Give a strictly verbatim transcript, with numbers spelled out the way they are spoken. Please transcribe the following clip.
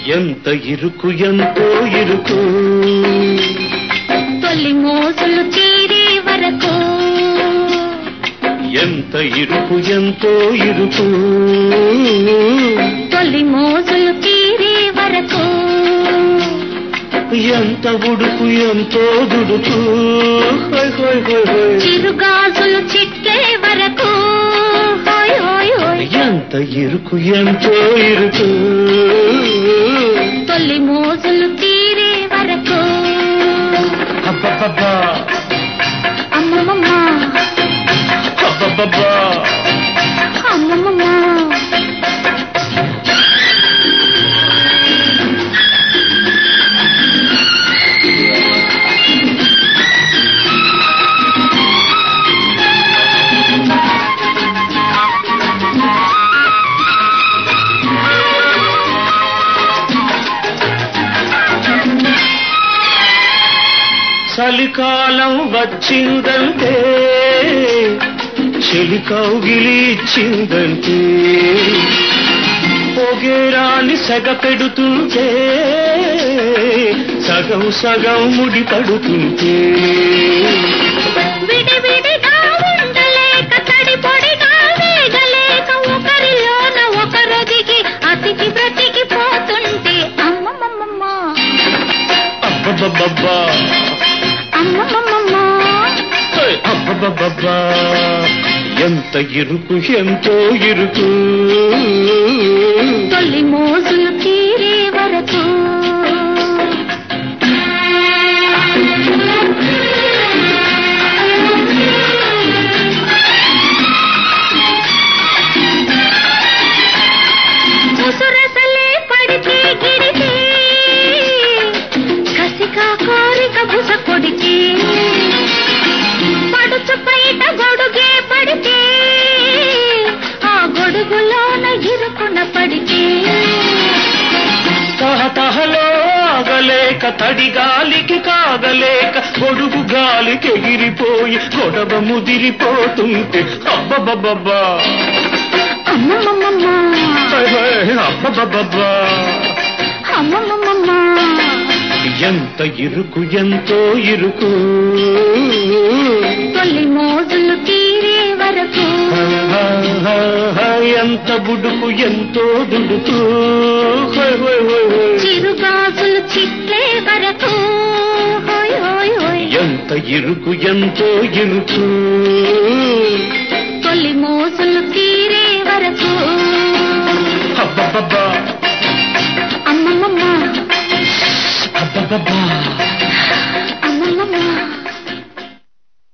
ఎంత ఇరుకు ఎంతో ఇరుకు తొలి మోసులు తీరే వరకు ఎంత ఇరుకు ఎంతో ఇరుకు తొలి మోసులు తీరే వరకు ఎంత ఉడుకు ఎంతో దుడుకు చిరుగాజులు చిట్టే వరకు ఎంత ఇరుకు ఎంతో ఇరుకు తొలి మోసులు తీరే వరకు అబ్బబ్బబ్బా అమ్మమ్మ అబ్బబ్బబ్బా అమ్మమ్మ చలికాలం వచ్చిందంటే చెలి కౌగిలి ఇచ్చిందంటే పొగేరాని సగ పెడుతుంటే సగం సగం ముడి పడుతుంటే విడివిడిగా ఉండలేక తడి పొడిగా వేగలేక ఒకరిలోన ఒకరొదిగి అతికి బ్రతికి పోతుంటే అమ్మమ్మమ్మ అబ్బబ్బబ్బా అమ్మమ్మమ్మ అబ్బబ్బబ్బా ఎంత ఇరుకు ఎంతో ఇరుకు తొలి మోసులు తీరే వరకు ముసురసలే పడితే గిడితే కసికా కోరిక బుస కొడితే పడుచు బయట గొడుగే పడితే ఆ గొడుగులోన ఇరుకున పడితే తహతహలో ఆగలేక తడి గాలికి కాగలేక గొడుగు గాలికి ఎగిరిపోయి గొడవ ముదిరిపోతుంటే అబ్బబ్బబ్బా అమ్మమ్మమ్మ అబ్బబ్బబ్బా అమ్మమ్మమ్మ ఎంత ఇరుకు ఎంతో ఇరుకు తొలి మోజులు తీరే వరకు ఎంత బుడుకు ఎంతో దుడుకు చిరుగాజులు చిట్లే వరకు ఎంత ఇరుకు ఎంతో ఇరుకు తొలి మోజులు తీరే వరకు అబ్బబ్బబ్బా అమ్మమ్మమ్మ అబ్బబ్బబ్బా